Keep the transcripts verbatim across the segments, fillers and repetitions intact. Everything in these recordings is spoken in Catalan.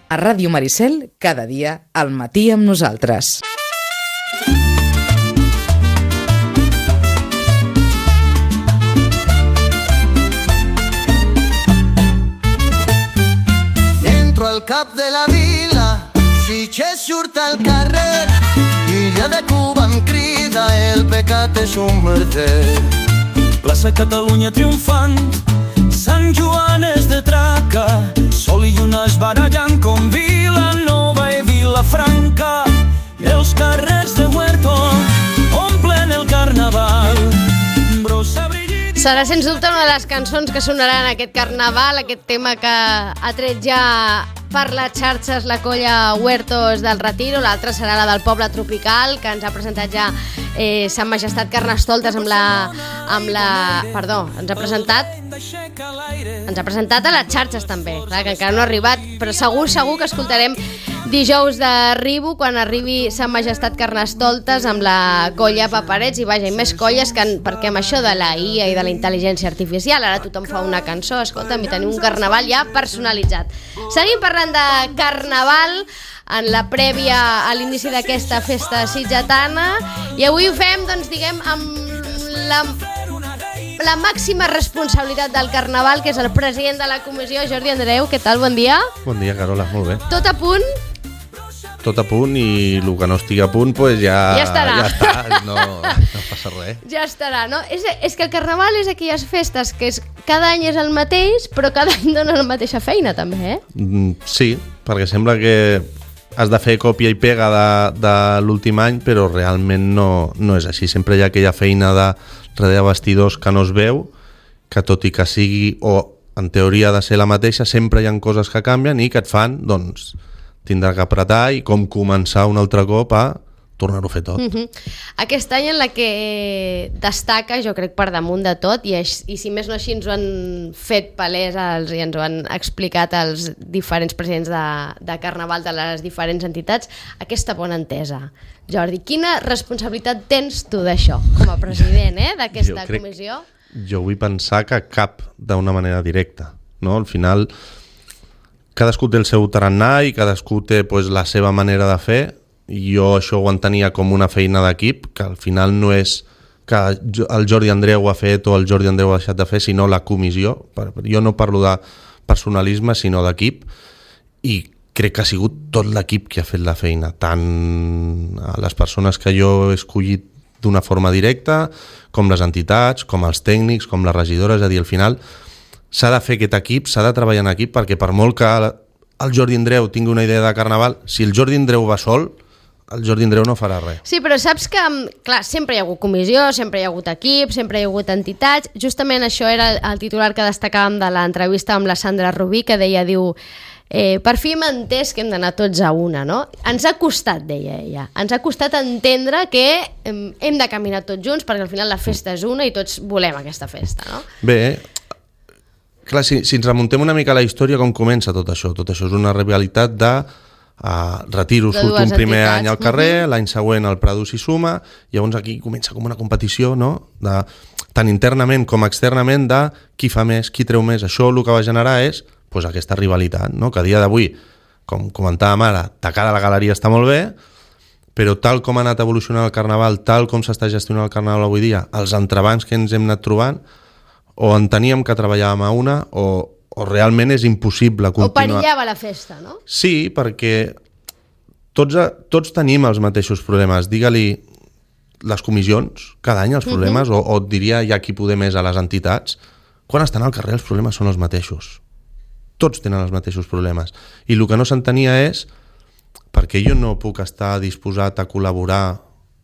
A Ràdio Maricel, cada dia, al matí amb nosaltres. Entro al cap de la vila, Sitges surt al carrer, Illa de Cuba em crida, el pecat és un merder. Plaça Catalunya triomfant, Sant Joan és de traca, sol i lluna es barallant com Vilanova i Vilafranca. Els carrers de Huerto omplen el carnaval. Serà sens dubte una de les cançons que sonaran en aquest carnaval, aquest tema que ha tret ja per les xarxes la colla Huertos del Retiro. L'altra serà la del Poble Tropical, que ens ha presentat ja eh, Sant Majestat Carnestoltes amb la, amb la... Perdó, ens ha presentat ens ha presentat a les xarxes també, clar, que encara no ha arribat, però segur, segur que escoltarem dijous d'arribo quan arribi Sant Majestat Carnestoltes amb la colla Paperets i vaja, i més colles que en, perquè amb això de la I A i de la intel·ligència artificial ara tothom fa una cançó, escolta'm, i tenim un carnaval ja personalitzat. Seguim parlant de carnaval en la prèvia a l'inici d'aquesta festa sitgetana i avui ho fem, doncs, diguem, amb la, la màxima responsabilitat del carnaval, que és el president de la comissió, Jordi Andreu. Què tal? Bon dia. Bon dia, Carola, molt bé. Tot a punt? Tot a punt, i el que no estigui a punt pues ja, ja estarà, ja està, no, no passa res. Ja estarà, no? És, és que el carnaval és aquelles festes que és, cada any és el mateix, però cada any dona la mateixa feina també, eh? Mm, sí, perquè sembla que has de fer còpia i pega de, de l'últim any, però realment no, no és així. Sempre hi ha aquella feina de darrere vestidors que no es veu, que tot i que sigui, o en teoria ha de ser la mateixa, sempre hi ha coses que canvien i que et fan, doncs, tindrà que apretar i com començar un altre cop a tornar-ho a fer tot. Uh-huh. Aquest any en la que destaca, jo crec, per damunt de tot, i, és, i si més no així ens ho han fet palès els, i ens ho han explicat els diferents presidents de, de Carnaval de les diferents entitats, aquesta bona entesa. Jordi, quina responsabilitat tens tu d'això, com a president eh, d'aquesta jo crec, comissió? Jo vull pensar que cap d'una manera directa, no? Al final cadascú té el seu tarannà i cadascú té pues, la seva manera de fer, i jo això ho entenia com una feina d'equip, que al final no és que el Jordi Andreu ho ha fet o el Jordi Andreu ho ha deixat de fer, sinó la comissió. Jo no parlo de personalisme, sinó d'equip, i crec que ha sigut tot l'equip que ha fet la feina, tant a les persones que jo he escollit d'una forma directa, com les entitats, com els tècnics, com les regidores, és a dir, al final s'ha de fer aquest equip, s'ha de treballar en equip, perquè per molt que el Jordi Andreu tingui una idea de carnaval, si el Jordi Andreu va sol, el Jordi Andreu no farà res. Sí, però saps que, clar, sempre hi ha hagut comissió, sempre hi ha hagut equip, sempre hi ha hagut entitats. Justament això era el titular que destacàvem de l'entrevista amb la Sandra Rubí, que deia, diu, eh, per fi hem entès que hem d'anar tots a una, no? Ens ha costat, deia ella, ens ha costat entendre que hem de caminar tots junts, perquè al final la festa és una i tots volem aquesta festa, no? Bé, clar, si, si ens remuntem una mica a la història, com comença tot això? Tot això és una rivalitat de uh, Retiro surt un primer entitats. Any al carrer, uh-huh. L'any següent el Prado s'hi suma, i llavors aquí comença com una competició, no? De, tant internament com externament, de qui fa més, qui treu més. Això el que va generar és pues, aquesta rivalitat, no? Que a dia d'avui, com comentàvem ara, de cara a la galeria està molt bé, però tal com ha anat evolucionant el carnaval, tal com s'està gestionant el carnaval avui dia, els entrebancs que ens hem anat trobant, o enteníem que treballàvem a una o, o realment és impossible continuar. O perillava la festa, no? Sí, perquè tots, tots tenim els mateixos problemes. Digue-li les comissions, cada any els problemes, uh-huh. o, o et diria ja qui poder més a les entitats, quan estan al carrer els problemes són els mateixos. Tots tenen els mateixos problemes. I el que no s'entenia és perquè jo no puc estar disposat a col·laborar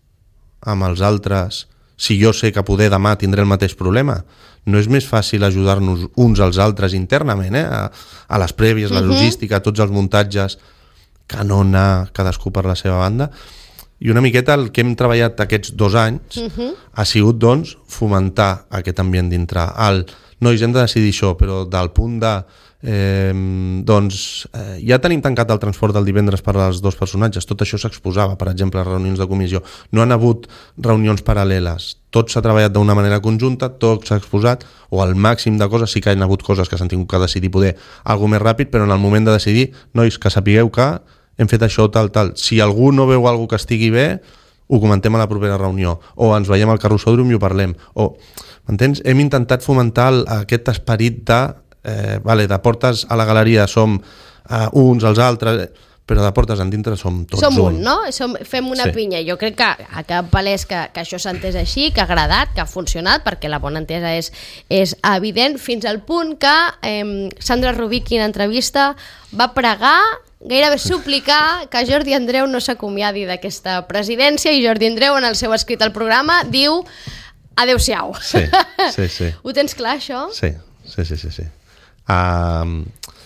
amb els altres si jo sé que poder demà tindré el mateix problema. No és més fàcil ajudar-nos uns als altres internament, eh? a, a les prèvies, la logística, tots els muntatges, que no anar cadascú per la seva banda. I una miqueta el que hem treballat aquests dos anys uh-huh. ha sigut, doncs, fomentar aquest ambient dintre. El, nois, hem de decidir això, però del punt de Eh, doncs eh, ja tenim tancat el transport del divendres per als dos personatges, tot això s'exposava, per exemple, a reunions de comissió. No han hagut reunions paral·leles, tot s'ha treballat d'una manera conjunta, tot s'ha exposat, o al màxim de coses, sí que hi ha hagut coses que s'han tingut que decidir poder alguna més ràpid, però en el moment de decidir, nois, que sapigueu que hem fet això, tal, tal. Si algú no veu alguna que estigui bé, ho comentem a la propera reunió, o ens veiem al carrossòdrom i ho parlem, o, m'entens? Hem intentat fomentar el, aquest esperit de Eh, vale, de portes a la galeria som uh, uns als altres, però de portes en dintre som tots som un, un. no? Som, fem una sí. pinya. Jo crec que ha quedat palès que, que això s'ha entès així, que ha agradat, que ha funcionat, perquè la bona entesa és, és evident, fins al punt que eh, Sandra Rubicki en entrevista va pregar, gairebé suplicar, que Jordi Andreu no s'acomiadi d'aquesta presidència, i Jordi Andreu en el seu escrit al programa diu adeu-siau. Sí, sí, sí. Ho tens clar, això? Sí, sí, sí, sí, sí. Uh,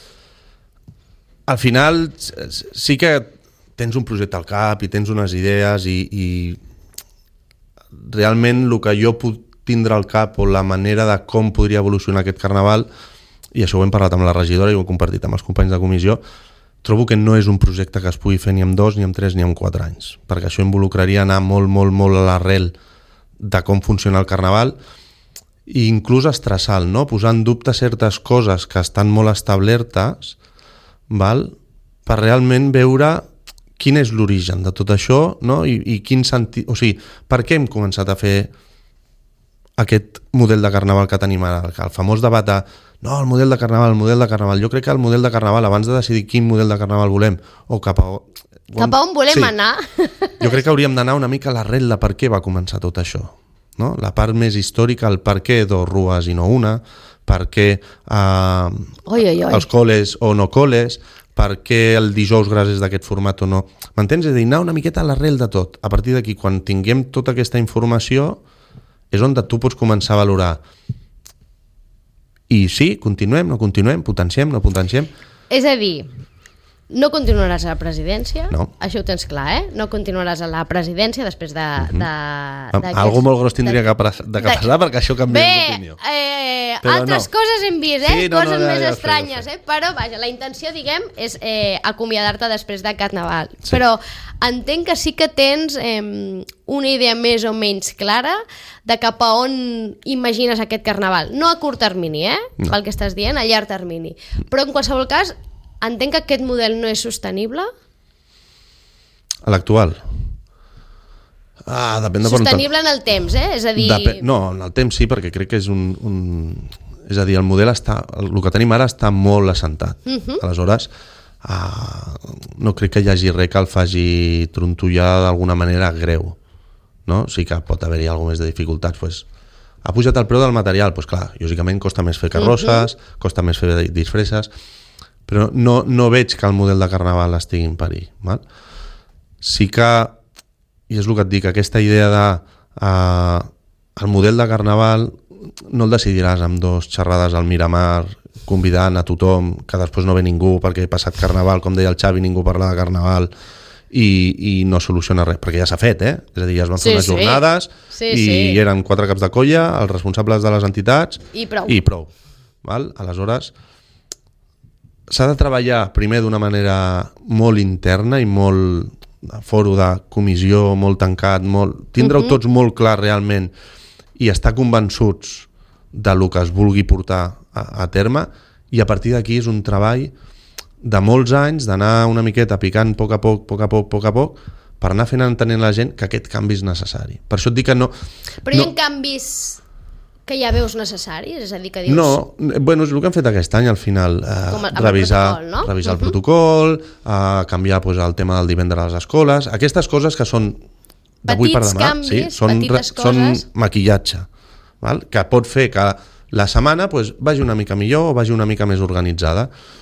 al final sí que tens un projecte al cap i tens unes idees i, i realment el que jo puc tindre al cap o la manera de com podria evolucionar aquest carnaval, i això ho hem parlat amb la regidora i ho hem compartit amb els companys de comissió, trobo que no és un projecte que es pugui fer ni en dos, ni en tres, ni en quatre anys, perquè això involucraria anar molt, molt, molt a l'arrel de com funciona el carnaval, i inclús estressant, no? Posar en dubte certes coses que estan molt establertes, val? Per realment veure quin és l'origen de tot això, no? I, i quin sentit... O sigui, per què hem començat a fer aquest model de carnaval que tenim ara? El famós debat de no, el model de carnaval, el model de carnaval. Jo crec que el model de carnaval, abans de decidir quin model de carnaval volem, o cap a... Cap a on volem sí, anar? Jo crec que hauríem d'anar una mica a l'arrel de per què va començar tot això. No? La part més històrica, el per què dos rues i no una, per què eh, oi, oi, oi. els coles o no coles, per què el dijous gras és d'aquest format o no. M'entens? És a dir, anar una miqueta a l'arrel de tot. A partir d'aquí, quan tinguem tota aquesta informació, és on tu pots començar a valorar. I sí, continuem, no continuem, potenciem, no potenciem. És a dir, no continuaràs a la presidència, no. Això ho tens clar, eh? No continuaràs a la presidència després de... Uh-huh. de, de Algo molt gros tindria de, que, de, de que passar perquè això canvia Bé, d'opinió. eh, altres no. Coses hem vist, eh? Sí, no, coses no, no, més ja estranyes, sé, ja sé. eh? Però, vaja, la intenció, diguem, és eh, acomiadar-te després de Carnaval. Sí. Però entenc que sí que tens eh, una idea més o menys clara de cap a on imagines aquest Carnaval. No a curt termini, eh? No. Pel que estàs dient, a llarg termini. Però, en qualsevol cas, entenc que aquest model no és sostenible? A l'actual? Ah, depèn de sostenible en el temps, eh? És a dir... Depèn... No, en el temps sí, perquè crec que és un... un... És a dir, el model està... El que tenim ara està molt assentat. Uh-huh. Aleshores, uh, no crec que hi hagi res que el faci trontollar d'alguna manera greu. No? Sí que pot haver-hi alguna més de dificultats. Pues, ha pujat el preu del material? Pues clar, lògicament costa més fer carrosses, uh-huh. costa més fer disfresses, però no, no veig que el model de carnaval estigui en perill. Val? Sí que, i és el que et dic, aquesta idea de uh, el model de carnaval no el decidiràs amb dos xerrades al Miramar convidant a tothom, que després no ve ningú perquè he passat carnaval, com deia el Xavi, ningú parla de carnaval i, i no soluciona res, perquè ja s'ha fet, eh? És a dir, ja es van fer sí, unes sí. jornades sí, i sí. eren quatre caps de colla, els responsables de les entitats i prou. I prou. Val? Aleshores, s'ha de treballar primer d'una manera molt interna i molt de foro de comissió, molt tancat, molt... tindre-ho uh-huh. tots molt clar realment i estar convençuts de lo que es vulgui portar a, a terme, i a partir d'aquí és un treball de molts anys d'anar una miqueta picant a poc a poc, poc a poc, poc a poc, per anar fent entenent a la gent que aquest canvi és necessari. Per això et dic que no... Però hi ha no... canvis que ja veus necessaris? És a dir, que dius... No, bueno, és el que hem fet aquest any al final, eh, el, revisar, el protocol, no? revisar uh-huh. el protocol, eh, canviar pues, el tema del divendres a les escoles, aquestes coses que són d'avui per demà, canvis, sí, són, són maquillatge, val? Que pot fer que la setmana pues, vagi una mica millor o vagi una mica més organitzada,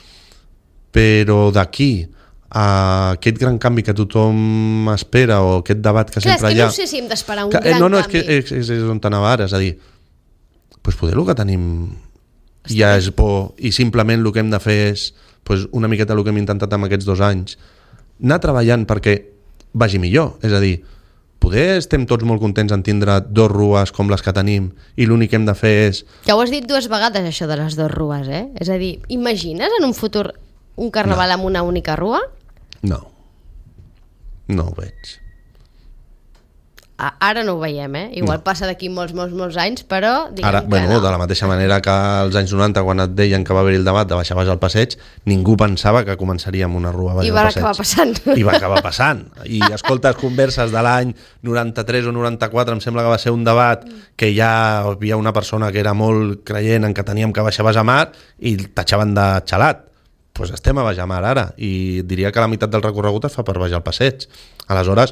però d'aquí a aquest gran canvi que tothom espera o aquest debat que clar, sempre hi ha... Clar, és que no sé si hem d'esperar un que, gran eh, no, no, canvi. No, és que és, és on anava ara, és a dir, pues poder el que tenim ja és por, i simplement el que hem de fer és pues, una miqueta el que hem intentat amb aquests dos anys, anar treballant perquè vagi millor, és a dir, poder estem tots molt contents en tindre dos rues com les que tenim i l'únic que hem de fer és... Ja ho has dit dues vegades, això de les dues rues, eh? És a dir, imagines en un futur un carnaval no. amb una única rua? No. No ho veig. Ara no ho veiem, eh? Igual no. passa d'aquí molts, molts, molts anys, però... Ara, bueno, no. De la mateixa manera que als anys noranta, quan et deien que va haver-hi el debat de baixar baix al passeig, ningú pensava que començaria amb una rua baix al passeig. I va acabar passant. I va acabar passant. I escoltes converses de l'any noranta-tres o noranta-quatre, em sembla que va ser un debat que ja hi havia una persona que era molt creient en que teníem que baixar baix a mar i tatxaven de xalat. Doncs pues estem a baix a mar ara. I diria que la meitat del recorregut es fa per baix al passeig. Aleshores,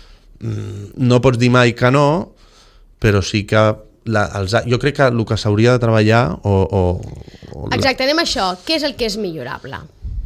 no pots dir mai que no, però sí que la, els, jo crec que el que s'hauria de treballar o, o, o Exacte, anem a això. Què és el que és millorable?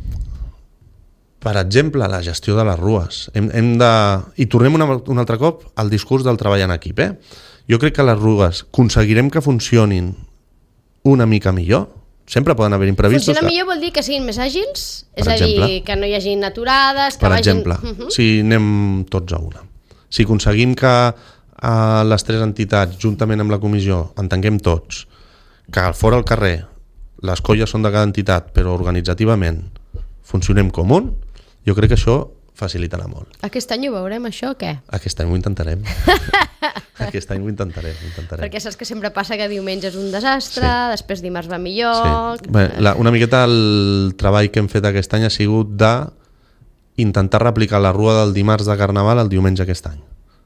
Per exemple, la gestió de les rues. Hem, hem de... I tornem una, un altre cop al discurs del treball en equip. Eh? Jo crec que les rues aconseguirem que funcionin una mica millor. Sempre poden haver imprevistos. Funcionar millor vol dir que siguin més àgils? És a exemple, dir, que no hi hagin aturades... Que per vagin... exemple, uh -huh. si anem tots a una. Si aconseguim que eh, les tres entitats, juntament amb la comissió, entenguem tots, que fora al carrer les colles són de cada entitat, però organitzativament funcionem com un, jo crec que això facilitarà molt. Aquest any ho veurem, això, o què? Aquest any ho intentarem. Aquest any ho intentarem, ho intentarem. Perquè saps que sempre passa que diumenge és un desastre, sí. Després dimarts va millor... Sí. Bé, la, una miqueta el treball que hem fet aquest any ha sigut de intentar replicar la rua del dimarts de Carnaval el diumenge aquest any.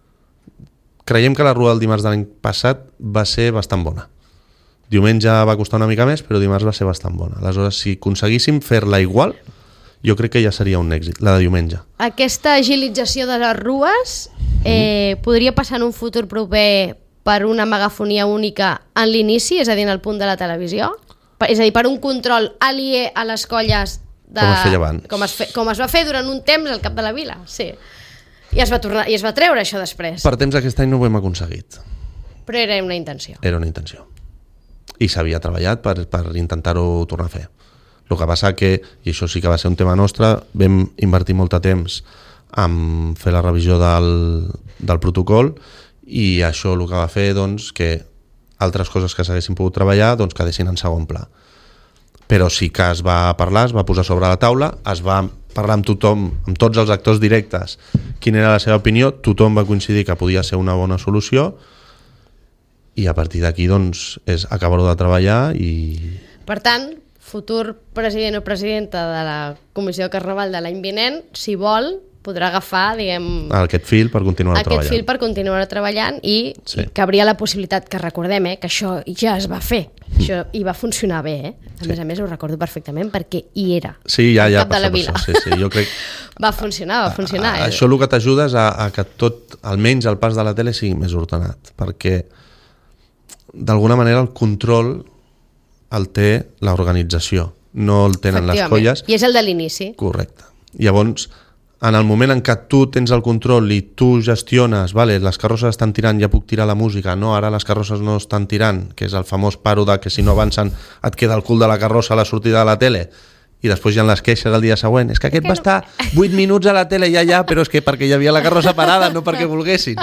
Creiem que la rua del dimarts de l'any passat va ser bastant bona. Diumenge va costar una mica més, però dimarts va ser bastant bona. Aleshores, si aconseguíssim fer-la igual, jo crec que ja seria un èxit, la de diumenge. Aquesta agilització de les rues eh, mm. podria passar en un futur proper per una megafonia única en l'inici, és a dir, en el punt de la televisió? És a dir, per un control aliè a les colles de... Com es feia abans. Com es, fe, com es va fer durant un temps al cap de la vila, sí. I es va tornar, i es va treure això després. Per temps aquest any no ho hem aconseguit. Però era una intenció. Era una intenció. I s'havia treballat per, per intentar-ho tornar a fer. El que passa que, i això sí que va ser un tema nostre, vam invertir molt de temps en fer la revisió del, del protocol i això el que va fer doncs, que altres coses que s'haguessin pogut treballar doncs, quedessin en segon pla. Però sí que es va parlar, es va posar sobre la taula, es va parlar amb tothom, amb tots els actors directes, quina era la seva opinió, tothom va coincidir que podia ser una bona solució i a partir d'aquí doncs, és acabar-ho de treballar i... Per tant, futur president o presidenta de la Comissió de Carnaval de l'any vinent, si vol, podrà agafar, diguem... aquest fil per continuar aquest treballant. Aquest fil per continuar treballant i, sí. i cabria la possibilitat, que recordem, eh, que això ja es va fer. Això hi va funcionar bé, eh? A sí. més a més ho recordo perfectament perquè hi era. Sí, ja, ja cap de la vila. Sí, sí, jo crec... va funcionar, va funcionar. A, a, això el que t'ajuda és a, a que tot, almenys el pas de la tele sigui més ordenat, perquè d'alguna manera el control el té l'organització, no el tenen les colles. I és el de l'inici. Correcte. Llavors, en el moment en què tu tens el control i tu gestiones, vale, les carrosses estan tirant, ja puc tirar la música, no, ara les carrosses no estan tirant, que és el famós paro de que si no avancen et queda el cul de la carrossa a la sortida de la tele, i després hi ha les queixes el dia següent, és que aquest va estar vuit minuts a la tele ja, ja, però és que perquè hi havia la carrossa parada, no perquè volguessin.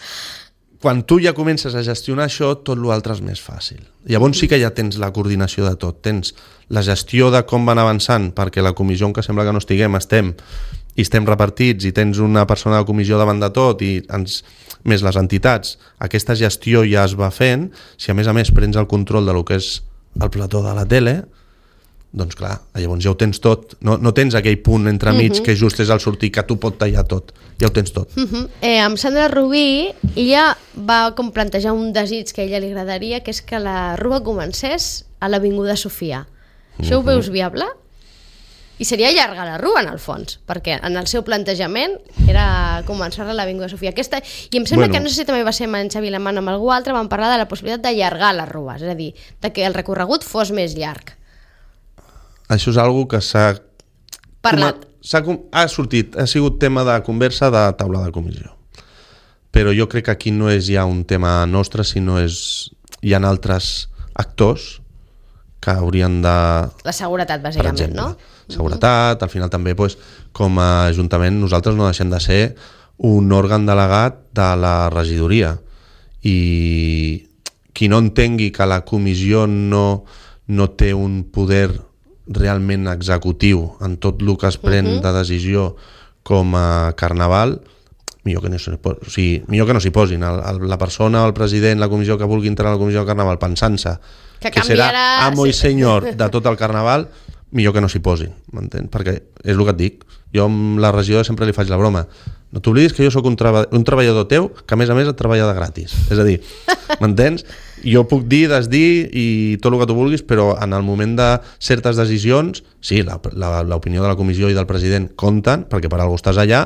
Quan tu ja comences a gestionar això, tot l'altre és més fàcil. Llavors sí que ja tens la coordinació de tot, tens la gestió de com van avançant, perquè la comissió, en què sembla que no estiguem, estem i estem repartits i tens una persona de comissió davant de tot i ens, més les entitats, aquesta gestió ja es va fent. Si a més a més prens el control de lo que és el plató de la tele, doncs clar, llavors ja ho tens tot, no, no tens aquell punt entremig uh -huh. que just és el sortir, que tu pot tallar tot, ja ho tens tot. Uh -huh. eh, amb Sandra Rubí, ella va com plantejar un desig que a ella li agradaria, que és que la rua comencés a l'Avinguda Sofia. Això uh -huh. ho veus viable? I seria llarga la rua, en el fons, perquè en el seu plantejament era començar a l'Avinguda Sofia. Aquesta... I em sembla bueno. que, no sé si també va ser amb en Xavi Lamant o amb algú altre, van parlar de la possibilitat d'allargar les rues, és a dir, de que el recorregut fos més llarg. Això és algo que s'ha... Parlat. S'ha, ha sortit, ha sigut tema de conversa de taula de comissió. Però jo crec que aquí no és ja un tema nostre, sinó és... hi ha altres actors que haurien de... La seguretat, bàsicament, per exemple, no? Seguretat, al final també, doncs, com a Ajuntament, nosaltres no deixem de ser un òrgan delegat de la regidoria, i qui no entengui que la comissió no, no té un poder realment executiu en tot el que es pren uh-huh. de decisió com a Carnaval, millor que no s'hi posin, o sigui, millor que no s'hi posin. El, el, la persona o el president, la comissió que vulgui entrar a la comissió de Carnaval pensant-se que, que serà amo i senyor de tot el Carnaval, millor que no s'hi posin, m'entens? Perquè és el que et dic, jo amb la regidora sempre li faig la broma, no t'oblidis que jo sóc un, treba un treballador teu que a més a més et treballa de gratis, és a dir, m'entens? Jo puc dir, desdir i tot el que tu vulguis, però en el moment de certes decisions, sí, l'opinió de la comissió i del president compten, perquè per alguna cosa estàs allà,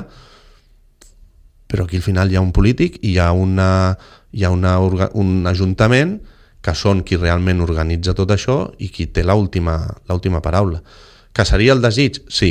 però aquí al final hi ha un polític i hi ha, una, hi ha una, un ajuntament que són qui realment organitza tot això i qui té l'última l'última paraula. Que seria el desig? Sí.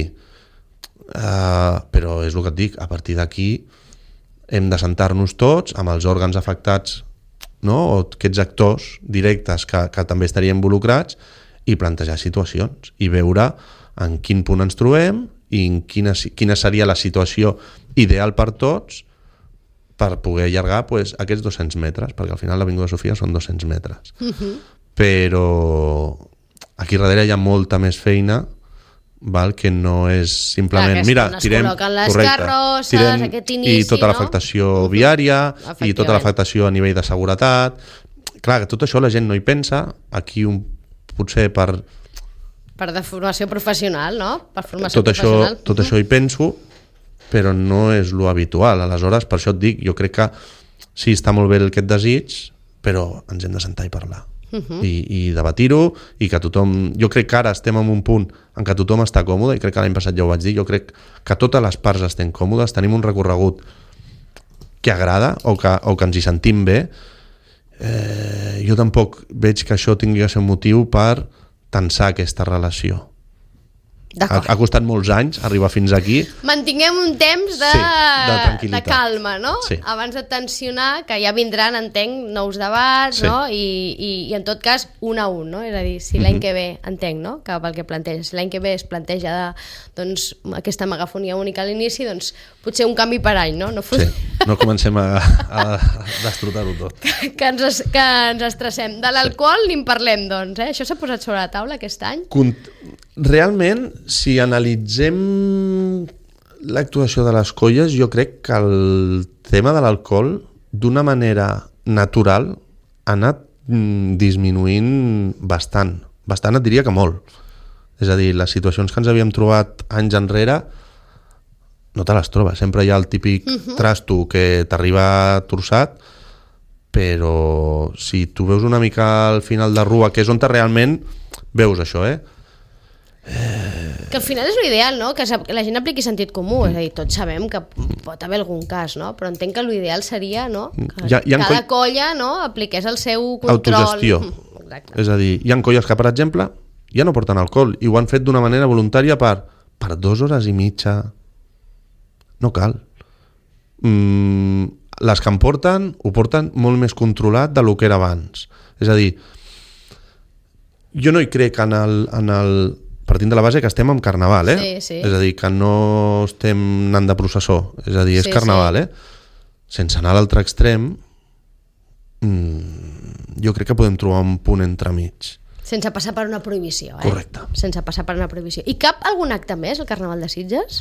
Uh, però és el que et dic, a partir d'aquí hem de sentar-nos tots amb els òrgans afectats, no? O aquests actors directes que, que també estarien involucrats i plantejar situacions i veure en quin punt ens trobem i en quina, quina seria la situació ideal per tots per poder allargar pues, aquests dos-cents metres, perquè al final l'Avinguda Sofia són dos-cents metres. Uh-huh. Però aquí darrere hi ha molta més feina, val, que no és simplement... Clar, mira, tirem, correcte, carrosses, tirem aquest inici, i tota l'afectació no? viària i tota l'afectació a nivell de seguretat. Clar, que tot això la gent no hi pensa, aquí un, potser per... Per de formació professional, no? Per formació tot professional. Això, tot uh-huh. això hi penso, però no és lo habitual. Aleshores, per això et dic, jo crec que sí, està molt bé aquest desig, però ens hem de sentar i parlar. Uh-huh. I, i debatir-ho, i que tothom... Jo crec que ara estem en un punt en què tothom està còmode, i crec que l'any passat ja ho vaig dir, jo crec que totes les parts estem còmodes, tenim un recorregut que agrada, o que, o que ens hi sentim bé. Eh, jo tampoc veig que això tingui que ser un motiu per tensar aquesta relació. Ha, ha costat molts anys arribar fins aquí. Mantinguem un temps de, sí, de, de calma, no? Sí. Abans de tensionar, que ja vindran, entenc, nous debats, sí. no? I, i, i en tot cas, un a un, no? És a dir, si l'any mm-hmm. que ve, entenc, no? Que pel que planteja, si l'any que ve es planteja de, doncs, aquesta megafonia única a l'inici, doncs potser un canvi per any, no? No, fos... sí. no comencem a, a destrotar-ho tot. Que, que, ens, que ens estressem. De l'alcohol sí. ni en parlem, doncs, eh? Això s'ha posat sobre la taula aquest any? Cont... Realment, si analitzem l'actuació de les colles, jo crec que el tema de l'alcohol, d'una manera natural, ha anat mm, disminuint bastant. Bastant et diria que molt. És a dir, les situacions que ens havíem trobat anys enrere no te les trobes. Sempre hi ha el típic uh-huh. trasto que t'arriba torçat, però si tu veus una mica al final de rua, que és on te realment veus això, eh? Que al final és l'ideal, no? Que la gent apliqui sentit comú, és a dir, tots sabem que pot haver algun cas, no? Però entenc que l'ideal seria, no? Que hi ha, hi ha cada coll... colla, no? Apliqués el seu control. Autogestió. Exacte. És a dir, hi ha colles que, per exemple, ja no porten alcohol i ho han fet d'una manera voluntària per, per dues hores i mitja. No cal. Mm, les que en porten, ho porten molt més controlat de lo que era abans. És a dir, jo no hi crec en el... En el partint de la base que estem en Carnaval, eh? Sí, sí. És a dir, que no estem anant de processó, és a dir, és sí, Carnaval, sí. eh? Sense anar a l'altre extrem, mmm, jo crec que podem trobar un punt entremig. Sense passar per una prohibició, eh? Correcte. Sense passar per una prohibició. I cap algun acte més, el Carnaval de Sitges?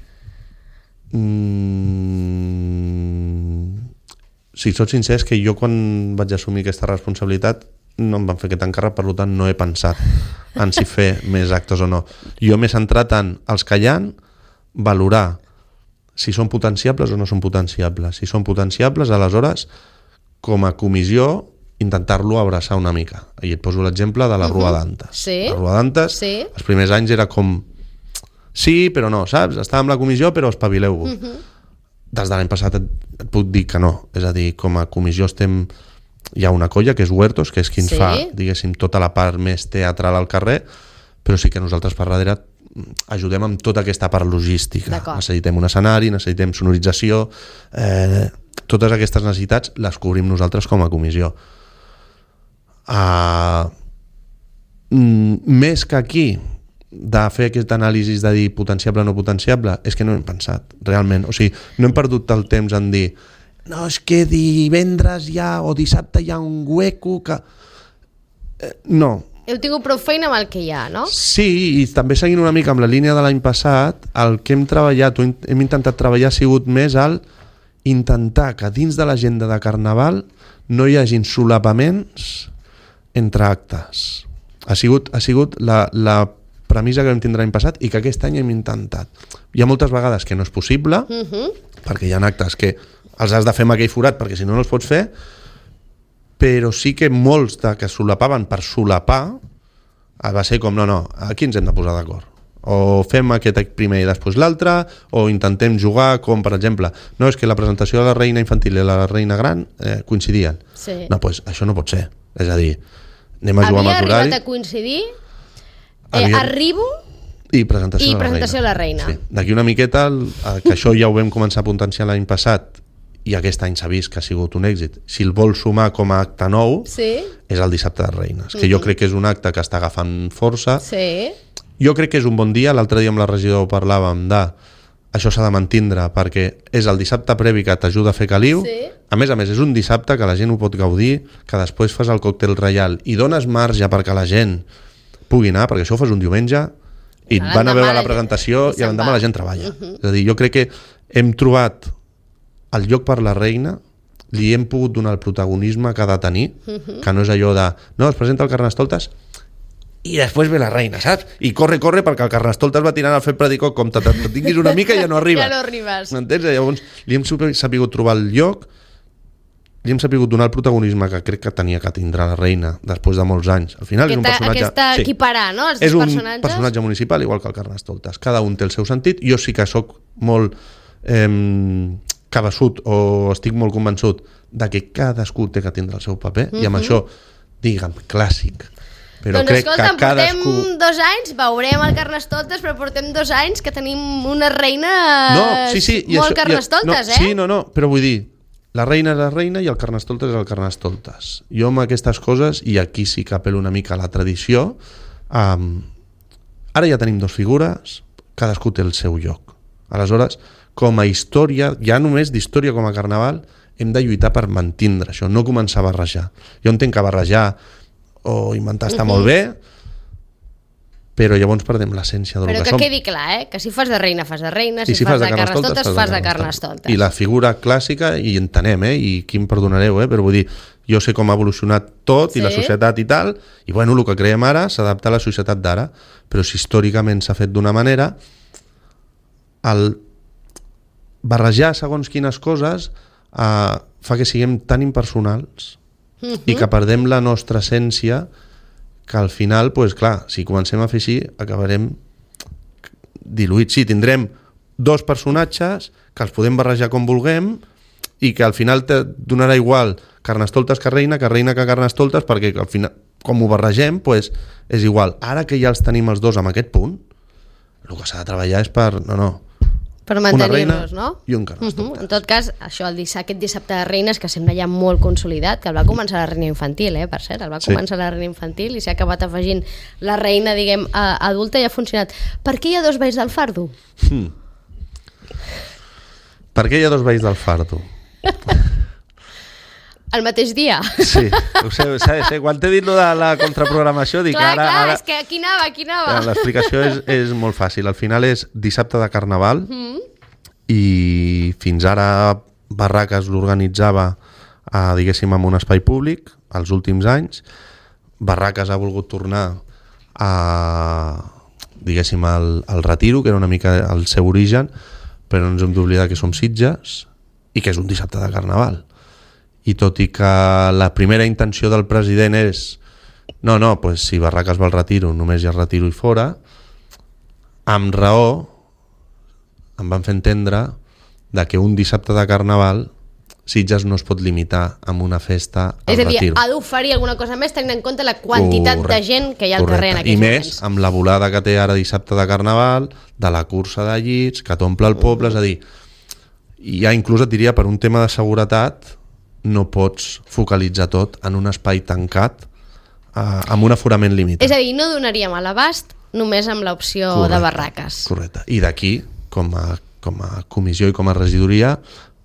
Mm, si soc sincer, és que jo quan vaig assumir aquesta responsabilitat no em van fer aquest encàrrec, per tant no he pensat en si fer més actes o no. Jo m'he centrat en els que hi ha, valorar si són potenciables o no són potenciables. Si són potenciables, aleshores, com a comissió, intentar-lo abraçar una mica. I et poso l'exemple de la uh-huh. Rua d'Antes. Sí. La Rua d'Antes, sí. Els primers anys era com sí, però no, saps? Estàvem a la comissió, però espavileu-vos. Uh-huh. Des de l'any passat et, et puc dir que no. És a dir, com a comissió estem... Hi ha una colla que és Huertos, que és qui ens sí. fa, diguéssim, tota la part més teatral al carrer, però sí que nosaltres per darrere ajudem amb tota aquesta part logística. D'acord. Necessitem un escenari, necessitem sonorització, eh, totes aquestes necessitats les cobrim nosaltres com a comissió. Uh, mm, més que aquí, de fer aquesta anàlisi de dir potenciable o no potenciable, és que no hem pensat, realment. O sigui, no hem perdut el temps en dir no, és que divendres ja o dissabte hi ha un hueco que... Eh, no. Heu tingut prou feina amb el que hi ha, no? Sí, i també seguint una mica amb la línia de l'any passat, el que hem treballat, o hem intentat treballar ha sigut més al intentar que dins de l'agenda de Carnaval no hi hagin solapaments entre actes. Ha sigut, ha sigut la, la premissa que vam tindre l'any passat i que aquest any hem intentat. Hi ha moltes vegades que no és possible, uh-huh. perquè hi ha actes que els has de fer amb aquell forat perquè si no no els pots fer, però sí que molts de que solapaven per solapar va ser com, no, no, aquí ens hem de posar d'acord. O fem aquest primer i després l'altre, o intentem jugar com, per exemple, no, és que la presentació de la reina infantil i la reina gran eh, coincidien. Sí. No, doncs pues, això no pot ser. És a dir, anem a jugar amb els horaris. Havia arribat a coincidir, eh, Havia... arribo i presentació, i de, la presentació de la reina. Sí. D'aquí una miqueta, el, que això ja ho vam començar a potenciar l'any passat, i aquest any s'ha vist que ha sigut un èxit. Si el vol sumar com a acte nou, sí. és el dissabte de Reines, que mm-hmm. jo crec que és un acte que està agafant força. Sí. Jo crec que és un bon dia. L'altre dia amb la regidora parlàvem de això s'ha de mantindre perquè és el dissabte previ que t'ajuda a fer caliu. Sí. A més a més, és un dissabte que la gent ho pot gaudir, que després fas el còctel reial i dones marge perquè la gent pugui anar, perquè això ho fas un diumenge i et van a veure la presentació i l'endemà la gent treballa. Uh-huh. És a dir, jo crec que hem trobat el lloc per la reina, li hem pogut donar el protagonisme que ha de tenir, uh-huh. que no és allò de, no, es presenta el Carnestoltes i després ve la reina, saps? I corre, corre, perquè el Carnestoltes va tirant el fet predicó, com te, te, te tinguis una mica ja no arribes. Ja no arribes. M'entens? Llavors li hem sapigut trobar el lloc, li hem sapigut donar el protagonisme que crec que tenia que tindrà la reina després de molts anys. Al final aquesta, és un personatge... Aquesta sí, equiparar, no? Els és dos un personatges. personatge municipal igual que el Carnestoltes. Cada un té el seu sentit. Jo sí que sóc molt... Eh, cabeçut o estic molt convençut de que cadascú té que tindre el seu paper uh-huh. i amb això, digue'm, clàssic. Però doncs crec escolta, que cadascú... portem dos anys, veurem el Carnestoltes, però portem dos anys que tenim una reina no, sí, sí, i molt això, Carnestoltes, no, eh? Sí, no, no, però vull dir, la reina és la reina i el Carnestoltes és el Carnestoltes. Jo amb aquestes coses, i aquí sí que apel·lo una mica a la tradició, um, ara ja tenim dues figures, cadascú té el seu lloc. Aleshores, com a història, ja només d'història com a carnaval, hem de lluitar per mantindre això, no començar a barrejar. Jo entenc que barrejar o inventar està uh-huh. molt bé, però llavors perdem l'essència del però que, que som. Però que quedi clar, eh? Que si fas de reina, fas de reina, si, si fas, fas de, de Carnestoltes, fas de Carnestoltes. I la figura clàssica, i entenem, eh? I qui em perdonareu, eh? Però vull dir, jo sé com ha evolucionat tot, sí? I la societat i tal, i bueno, el que creiem ara s'adapta a la societat d'ara, però si històricament s'ha fet d'una manera, el barrejar segons quines coses eh, fa que siguem tan impersonals uh-huh. i que perdem la nostra essència, que al final, pues, clar, si comencem a fer així acabarem diluïts. Sí, tindrem dos personatges que els podem barrejar com vulguem i que al final te donarà igual Carnestoltes que reina, que reina que Carnestoltes, perquè al final, com ho barregem, pues, és igual. Ara que ja els tenim els dos en aquest punt, el que s'ha de treballar és per... No, no, per mantenir-los, no? I un Carnestoltes. Uh-huh. En tot cas, això, el dissabte, aquest dissabte de Reines, que sembla ja molt consolidat, que el va començar la reina infantil, eh, per cert, el va sí. començar la reina infantil i s'ha acabat afegint la reina, diguem, adulta i ha funcionat. Per què hi ha dos balls del fardo? Hmm. Per què hi ha dos balls del fardo? El mateix dia? Sí, ho sé, ho sé, sé. Quan t'he dit lo de la contraprogramació, dic clar, ara... Clar, ara... és que aquí anava, aquí anava. L'explicació és, és molt fàcil. Al final és dissabte de Carnaval mm. i fins ara Barraques l'organitzava, eh, diguéssim, en un espai públic, els últims anys. Barraques ha volgut tornar a, diguéssim, al, al Retiro, que era una mica el seu origen, però no ens hem d'oblidar que som Sitges i que és un dissabte de Carnaval. I tot i que la primera intenció del president és no, no, pues si Barraques va al Retiro, només hi ha Retiro i fora, amb raó em van fer entendre de que un dissabte de Carnaval Sitges no es pot limitar amb una festa al Retiro. És a dir, Retiro. Ha d'oferir alguna cosa més tenint en compte la quantitat correcte, de gent que hi ha al carrer en aquells moments. I més amb la volada que té ara dissabte de Carnaval, de la cursa de llits, que t'omple el poble, és a dir, ja inclús et diria per un tema de seguretat no pots focalitzar tot en un espai tancat eh, amb un aforament limitat. És a dir, no donaríem a l'abast només amb l'opció Correcte, de barraques. Correcte. I d'aquí, com a, com a comissió i com a regidoria,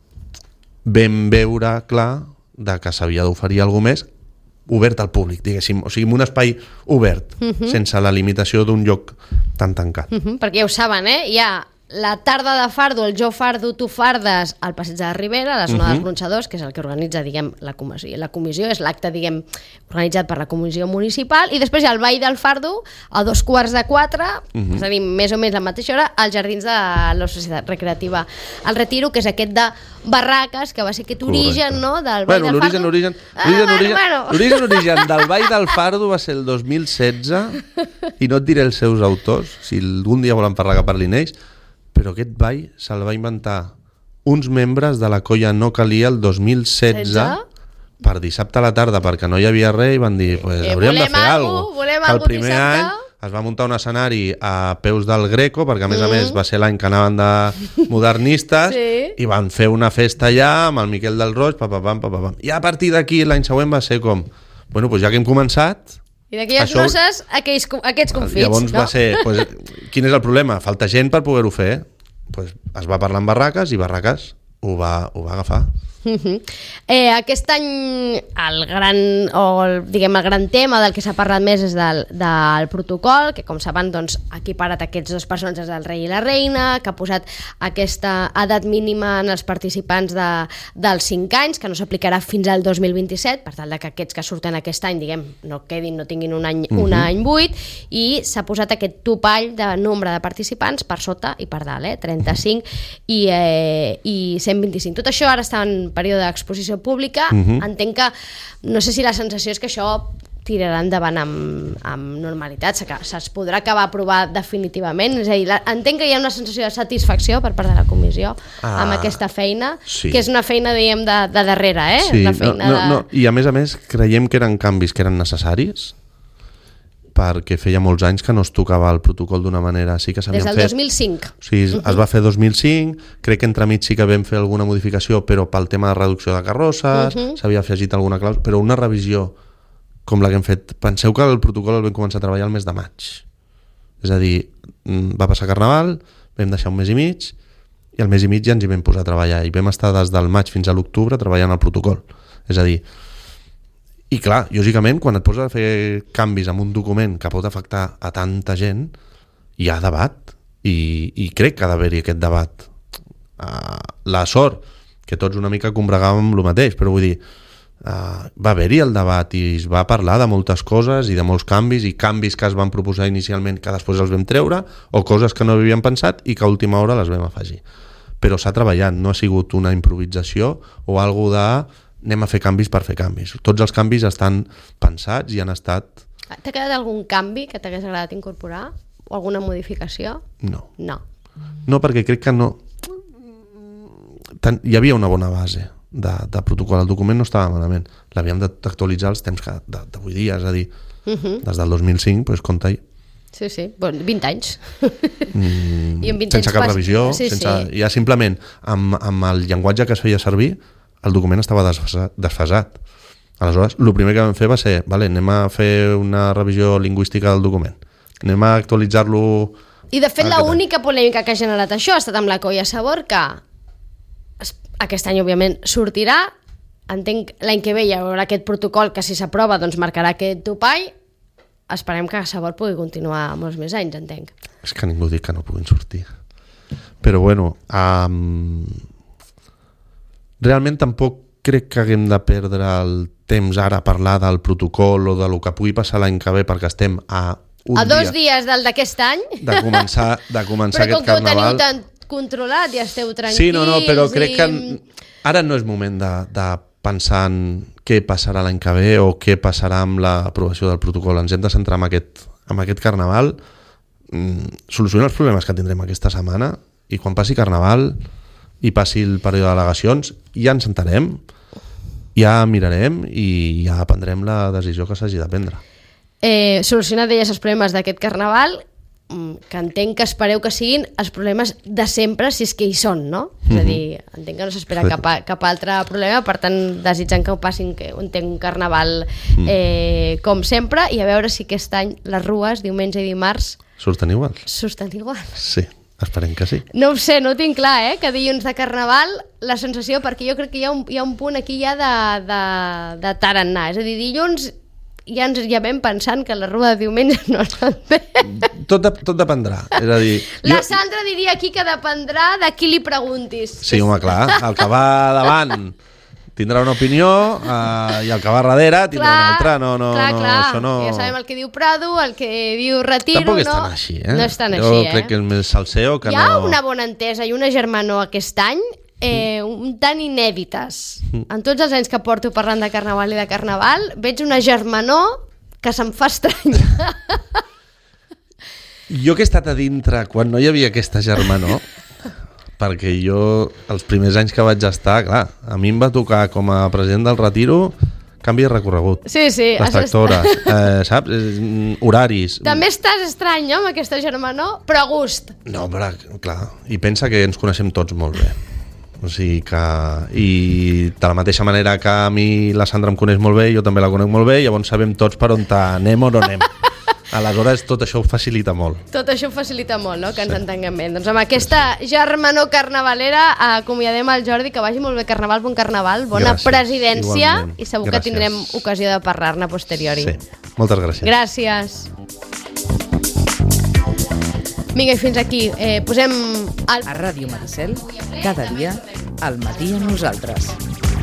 vam veure clar de que s'havia d'oferir alguna més obert al públic, diguéssim, o sigui, un espai obert, uh -huh. sense la limitació d'un lloc tan tancat. Uh -huh, perquè ja ho saben, eh? Hi ha la tarda de fardo, el jo fardo, tu fardes, al passeig de la Ribera, a la zona uh -huh. dels gronxadors, que és el que organitza, diguem, la comissió. La comissió és l'acte, diguem, organitzat per la comissió municipal, i després hi ha el ball del fardo a dos quarts de quatre, uh -huh. és a dir, més o menys a la mateixa hora, als jardins de la Societat Recreativa El Retiro, que és aquest de barraques, que va ser aquest origen, Correcte. no?, del ball bueno, del l'origen, fardo. L'origen, Ah, l'origen, bueno, l'origen, bueno. l'origen, l'origen del ball del fardo va ser el dos mil setze, i no et diré els seus autors, si algun dia volen parlar que parlin ells, però aquest ball se'l va inventar uns membres de la colla No Calia el dos mil setze setze? per dissabte a la tarda, perquè no hi havia res, i van dir, pues, Eh, hauríem de volem fer algo, alguna cosa. volem El algo primer dissabte. any es va muntar un escenari a peus del Greco, perquè a més Mm. a més va ser l'any que anaven de modernistes, Sí. i van fer una festa allà amb el Miquel del Roig, papapam, papapam. I a partir d'aquí l'any següent va ser com, bueno, pues ja que hem començat, I d'aquelles Això- noces, aquells, aquests confits, llavors no? va ser, pues, quin és el problema? Falta gent per poder-ho fer. Pues es va parlar amb Barraques i Barraques ho va, ho va agafar. Uh-huh. eh, aquest any el gran, o el, diguem, el gran tema del que s'ha parlat més és del, del protocol, que com saben doncs, ha equiparat aquests dos personatges del rei i la reina, que ha posat aquesta edat mínima en els participants de, dels cinc anys, que no s'aplicarà fins al dos mil vint-i-set, per tal de que aquests que surten aquest any, diguem, no quedin, no tinguin un any, uh-huh. un any buit, i s'ha posat aquest topall de nombre de participants per sota i per dalt, eh? trenta-cinc i, eh, i cent vint-i-cinc. Tot això ara està en període d'exposició pública. Uh-huh. Entenc que, no sé si la sensació és que això tirarà endavant amb, amb normalitat, se'ls podrà acabar aprovar definitivament, és a dir, la, entenc que hi ha una sensació de satisfacció per part de la comissió ah, amb aquesta feina, sí. que és una feina, diguem, de, de darrere, eh? Sí, una no, feina no, de... no. I a més a més creiem que eren canvis que eren necessaris, perquè feia molts anys que no es tocava el protocol d'una manera, sí que s'havien Des fet... del dos mil cinc. O sigui, uh-huh. es va fer dos mil cinc, crec que entremig sí que vam fer alguna modificació, però pel tema de reducció de carrosses, uh-huh. s'havia afegit alguna clàusula, però una revisió com la que hem fet... Penseu que el protocol el vam començar a treballar el mes de maig. És a dir, va passar Carnaval, vam deixar un mes i mig, i al mes i mig ja ens hi vam posar a treballar, i vam estar des del maig fins a l'octubre treballant el protocol. És a dir, i clar, lògicament, quan et poses a fer canvis en un document que pot afectar a tanta gent, hi ha debat, i, i crec que ha d'haver-hi aquest debat. Uh, la sort, que tots una mica combregàvem amb el mateix, però vull dir, uh, va haver-hi el debat i es va parlar de moltes coses i de molts canvis, i canvis que es van proposar inicialment que després els vam treure, o coses que no havíem pensat i que a última hora les vam afegir. Però s'ha treballat, no ha sigut una improvisació o algo de anem a fer canvis per fer canvis. Tots els canvis estan pensats i han estat... T'ha quedat algun canvi que t'hagués agradat incorporar? O alguna modificació? No. No. No, perquè crec que no... Tant, hi havia una bona base de, de protocol. El document no estava malament. L'havíem d'actualitzar els temps que, d'avui dia, és a dir, uh-huh. des del dos mil cinc, doncs compta-hi. Sí, sí, bueno, vint anys. Mm, I en vint sense anys cap pas... revisió, sí, sense... sí. ja simplement amb, amb el llenguatge que es feia servir, el document estava desfasat. desfasat. Aleshores, el primer que vam fer va ser, vale, anem a fer una revisió lingüística del document, anem a actualitzar-lo... I de fet l'única polèmica que ha generat això ha estat amb la Colla Sabor, que aquest any òbviament sortirà, entenc l'any que ve hi haurà aquest protocol que si s'aprova doncs marcarà aquest topall, esperem que Sabor pugui continuar molts més anys, entenc. És que ningú diu que no puguin sortir. Però bueno, um, realment tampoc crec que haguem de perdre el temps ara a parlar del protocol o de lo que pugui passar l'any que ve, perquè estem a un a dos dia dies del d'aquest any, de començar, de començar però aquest com que ho carnaval. teniu tan controlat i esteu tranquils... Sí, no, no, però crec i... que ara no és moment de, de pensar en què passarà l'any que ve o què passarà amb l'aprovació del protocol. Ens hem de centrar en aquest, en aquest carnaval, mm, solucionar els problemes que tindrem aquesta setmana, i quan passi carnaval i passi el període d'al·legacions ja ens sentarem, ja mirarem i ja prendrem la decisió que s'hagi de prendre. Eh, solucionar deies els problemes d'aquest carnaval, que entenc que espereu que siguin els problemes de sempre, si és que hi són, no? Mm-hmm. És a dir, entenc que no s'espera cap, a, cap altre problema, per tant desitjant que ho passin, que entenc un carnaval eh, com sempre, i a veure si aquest any les rues, diumenge i dimarts, Surten iguals? Surten igual. Sí, esperem que sí. No ho sé, no ho tinc clar, eh? Que dilluns de Carnaval, la sensació, perquè jo crec que hi ha un, hi ha un punt aquí ja de, de, de tarannà. És a dir, dilluns ja ens ja vam pensant que la rua de diumenge no ha bé. Tot, de, tot dependrà. És a dir... La jo... Sandra diria aquí que dependrà de qui li preguntis. Sí, home, clar. El que va davant tindrà una opinió uh, i el que va darrere tindrà clar, una altra. No, no, clar, no, clar. això no... Ja sabem el que diu Prado, el que diu Retiro, Tampoc és no? tan així, eh? No és tan jo així, eh? crec que és més salseo que Hi ha no... una bona entesa i una germanor aquest any eh, un tant inèdites. En tots els anys que porto parlant de Carnaval i de Carnaval veig una germanor que se'm fa estranya. Jo que he estat a dintre quan no hi havia aquesta germanor, perquè jo els primers anys que vaig estar, clar, a mi em va tocar com a president del Retiro canvi de recorregut. Sí, sí. Les tractores, eh, saps? Eh, horaris. També estàs estrany, no?, amb aquesta germanor, però a gust. No, però clar, i pensa que ens coneixem tots molt bé. O sigui que... I de la mateixa manera que a mi la Sandra em coneix molt bé, jo també la conec molt bé, llavors sabem tots per on anem o no anem. Aleshores, tot això ho facilita molt. Tot això ho facilita molt, no?, que ens sí. entenguem bé. Doncs amb aquesta germanor carnavalera acomiadem el Jordi, que vagi molt bé Carnaval, bon Carnaval, bona gràcies, presidència, igualment. I segur gràcies. Que tindrem ocasió de parlar-ne a posteriori. Sí, moltes gràcies. Gràcies. Vinga, i fins aquí. Eh, posem... El... A Ràdio Maricel, cada dia, al matí amb nosaltres.